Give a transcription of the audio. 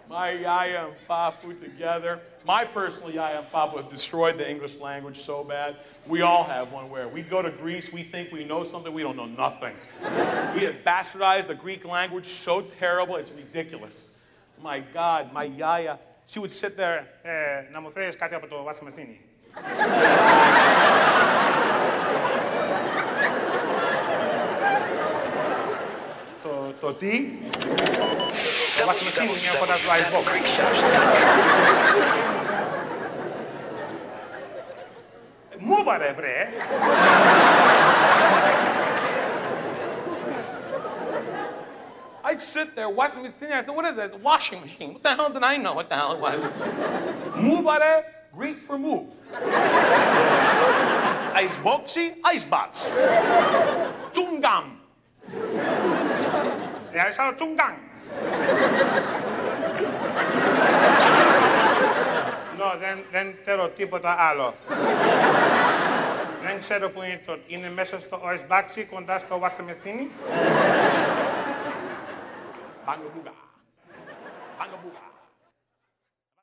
My Yaya and Papu together. My personal Yaya and Papu have destroyed the English language so bad. We all have one where we go to Greece, we think we know something, we don't know nothing. We have bastardized the Greek language so terrible, it's ridiculous. My God, my Yaya, she would sit there, να μου φέρεις κάτι από το washing machine. Το τι? Το washing machine είναι από τα icebox. Μούβαρε, βρε! I'd sit there watching machine. I said, what is that? It's a washing machine. What the hell did I know what the hell it was? Muvare, Greek for move. Iceboxy, icebox. Zungam. Yeah, I saw Zungang. No, δεν θέλω τίποτα άλλο. Δεν ξέρω που είναι το... Είναι μέσα στο icebox, κοντά στο washing machine. Banga booga. Banga booga.